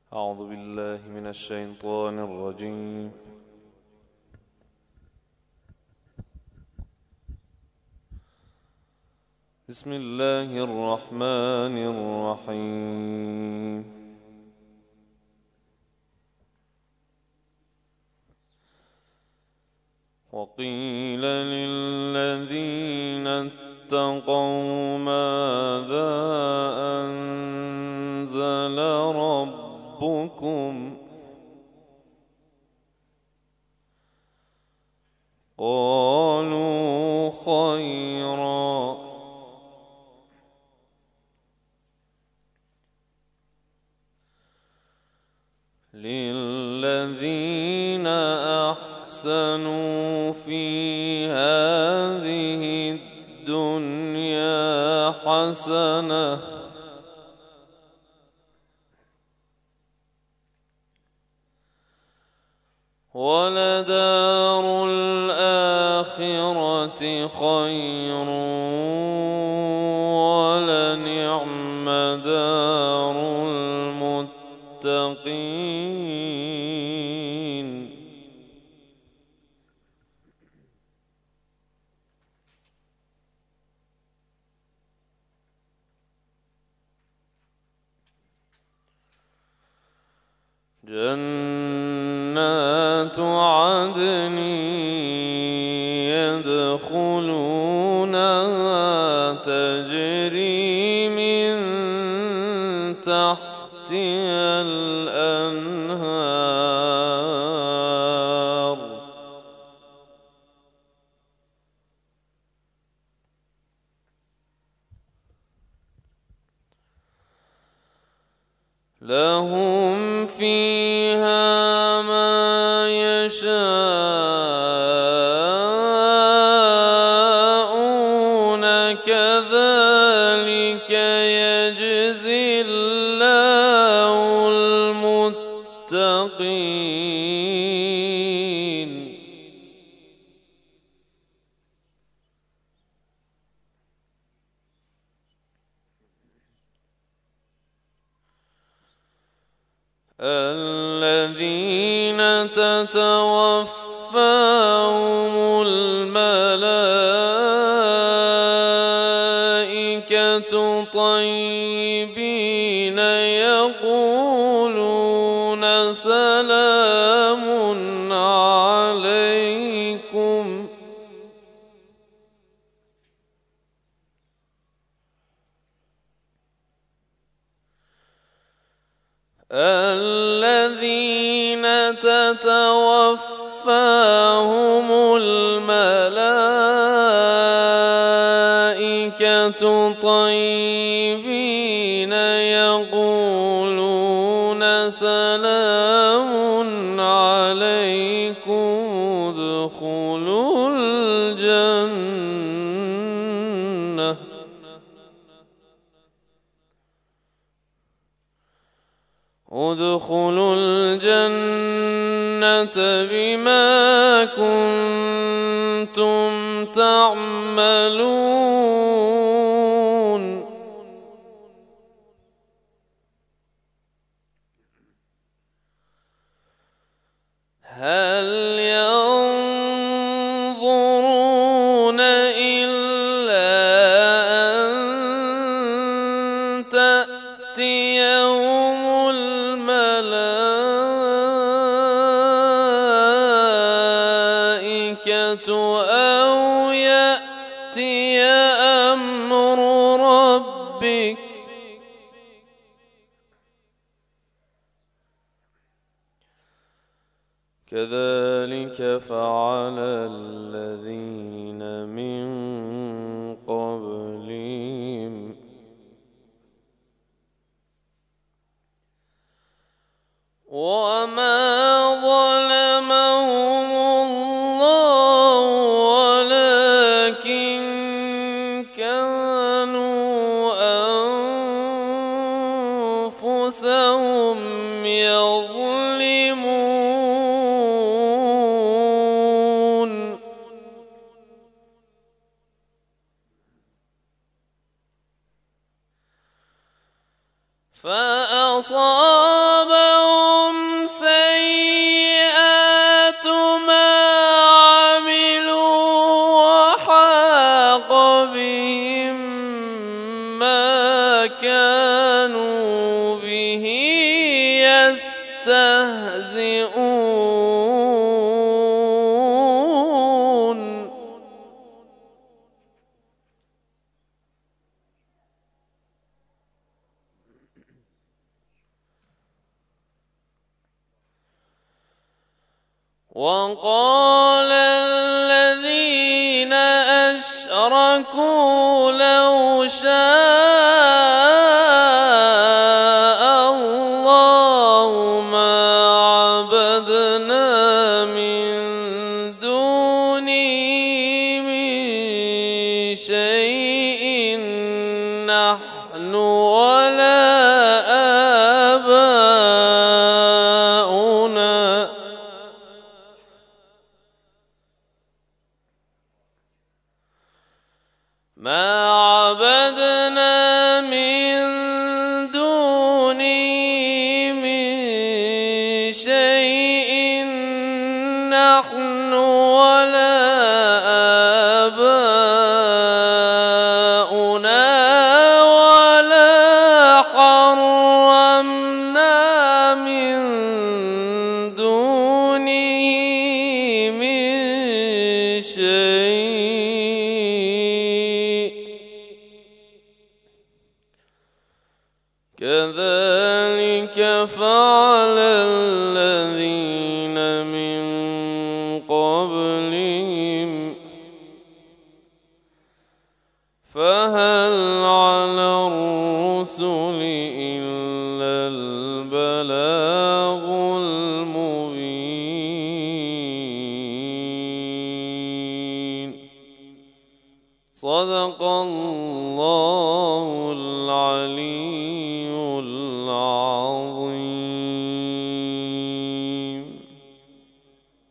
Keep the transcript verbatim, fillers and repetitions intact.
أعوذ بالله من الشيطان الرجيم. بسم الله الرحمن الرحيم. وقيل للذين اتقوا ماذا أنزل ربكم قالوا خيرا للذين أحسنوا في هذه الدنيا حسنة ولدار الآخرة خير ولنعم دار المتقين. جنات عدن يدخلونها تجري من تحتها الأنهار لهم فيها ما يشاءون كذلك يجزي الله المتقين. الذين تتوفاهم الملائكة طيبين يقولون سلام عليكم الذين تتوفاهم الملائكة طيبين يقولون سلام عليكم ادخلوا الجنة ادخلوا الجنة بما كنتم تعملون. هل ينظرون إلا أن تأتيهم الملائكة أو يأتي أمر ربك كذلك فعل الذين من قبلهم وما ظلمهم الله ولكن كانوا أنفسهم يظلمون. فأصابهم ما كانوا به يستهزئون وقال الذين أشركوا لو شاء الله ما عبدنا من دونه من شيء نحن ولا آباؤنا ما عبدنا من دونه من شيء نحن ولا آباؤنا ولا حرمنا من دونه من شيء كذلك فعل الذين من قبلهم فهل على الرسل إلا البلاغ المبين صدق الله العلي